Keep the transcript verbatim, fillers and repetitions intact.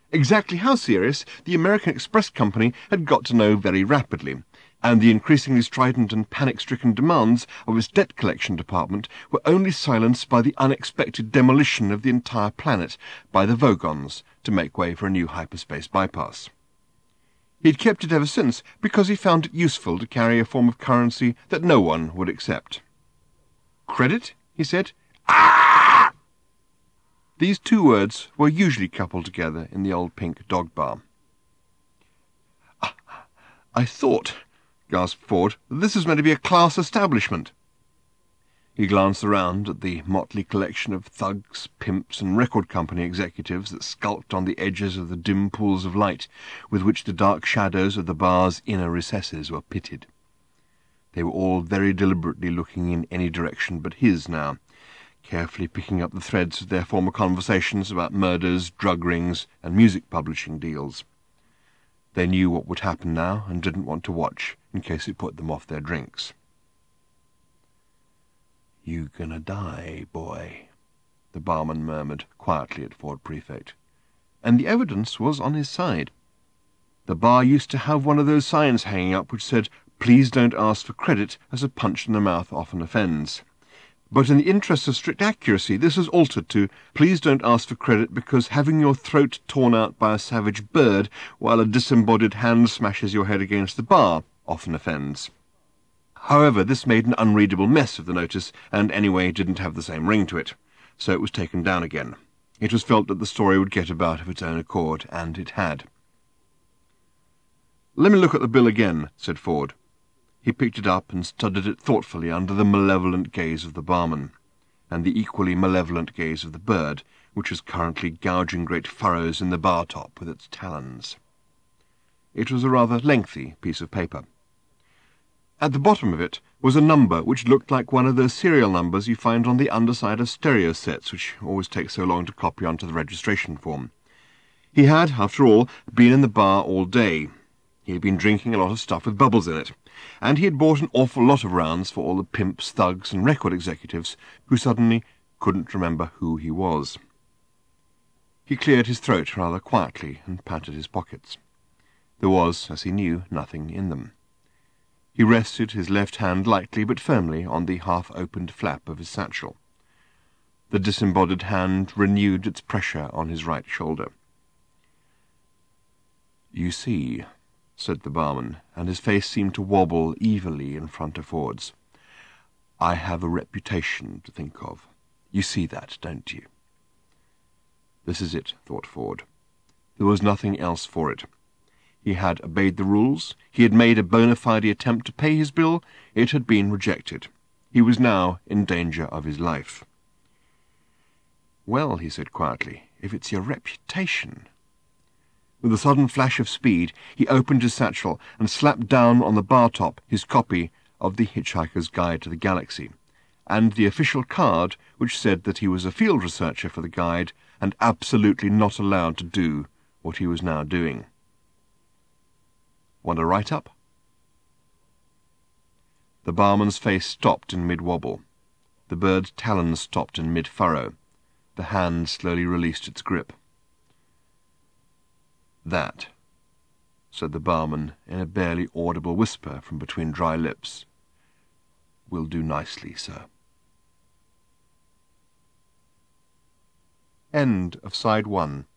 Exactly how serious the American Express Company had got to know very rapidly, and the increasingly strident and panic-stricken demands of its debt collection department were only silenced by the unexpected demolition of the entire planet by the Vogons to make way for a new hyperspace bypass. He'd kept it ever since because he found it useful to carry a form of currency that no one would accept. "Credit?" he said. "Ah!" These two words were usually coupled together in the old pink dog bar. "I thought," gasped Ford, "that this was meant to be a class establishment." He glanced around at the motley collection of thugs, pimps, and record company executives that skulked on the edges of the dim pools of light with which the dark shadows of the bar's inner recesses were pitted. They were all very deliberately looking in any direction but his now, carefully picking up the threads of their former conversations about murders, drug rings, and music publishing deals. They knew what would happen now and didn't want to watch in case it put them off their drinks. "You gonna die, boy," the barman murmured quietly at Ford Prefect. And the evidence was on his side. The bar used to have one of those signs hanging up which said, "Please don't ask for credit, as a punch in the mouth often offends." But in the interest of strict accuracy, this was altered to, "Please don't ask for credit because having your throat torn out by a savage bird while a disembodied hand smashes your head against the bar often offends." However, this made an unreadable mess of the notice, and anyway didn't have the same ring to it, so it was taken down again. It was felt that the story would get about of its own accord, and it had. "Let me look at the bill again," said Ford. He picked it up and studied it thoughtfully under the malevolent gaze of the barman, and the equally malevolent gaze of the bird, which was currently gouging great furrows in the bar top with its talons. It was a rather lengthy piece of paper. At the bottom of it was a number which looked like one of those serial numbers you find on the underside of stereo sets, which always take so long to copy onto the registration form. He had, after all, been in the bar all day. He had been drinking a lot of stuff with bubbles in it, and he had bought an awful lot of rounds for all the pimps, thugs, and record executives who suddenly couldn't remember who he was. He cleared his throat rather quietly and patted his pockets. There was, as he knew, nothing in them. He rested his left hand lightly but firmly on the half-opened flap of his satchel. The disembodied hand renewed its pressure on his right shoulder. "You see," said the barman, and his face seemed to wobble evilly in front of Ford's, "I have a reputation to think of. You see that, don't you?" This is it, thought Ford. There was nothing else for it. He had obeyed the rules. He had made a bona fide attempt to pay his bill. It had been rejected. He was now in danger of his life. "Well," he said quietly, "if it's your reputation—" With a sudden flash of speed, he opened his satchel and slapped down on the bar top his copy of The Hitchhiker's Guide to the Galaxy, and the official card which said that he was a field researcher for the guide and absolutely not allowed to do what he was now doing. "Want a write-up?" The barman's face stopped in mid-wobble. The bird's talons stopped in mid-furrow. The hand slowly released its grip. "That," said the barman in a barely audible whisper from between dry lips, "will do nicely, sir." End of side one.